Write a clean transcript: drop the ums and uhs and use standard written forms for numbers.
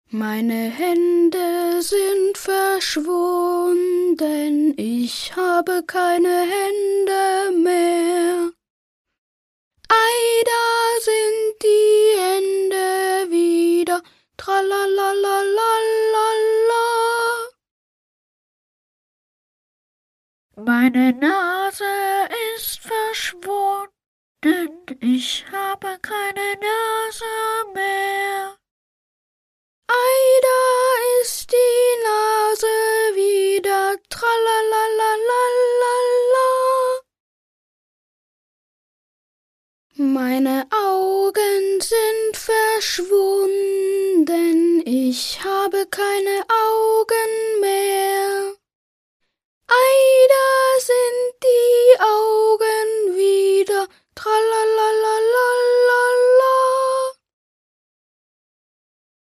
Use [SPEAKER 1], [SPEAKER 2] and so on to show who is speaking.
[SPEAKER 1] Meine Hände sind verschwunden, ich habe keine Hände mehr. Ei, da sind die Hände wieder, tralalalalala. Meine Nase ist verschwunden, ich habe keine Nase mehr. Ei, da ist die Nase wieder, tralalalalala. Meine Augen sind verschwunden, ich habe keine Augen mehr. Ei, da sind die Augen wieder, tralala.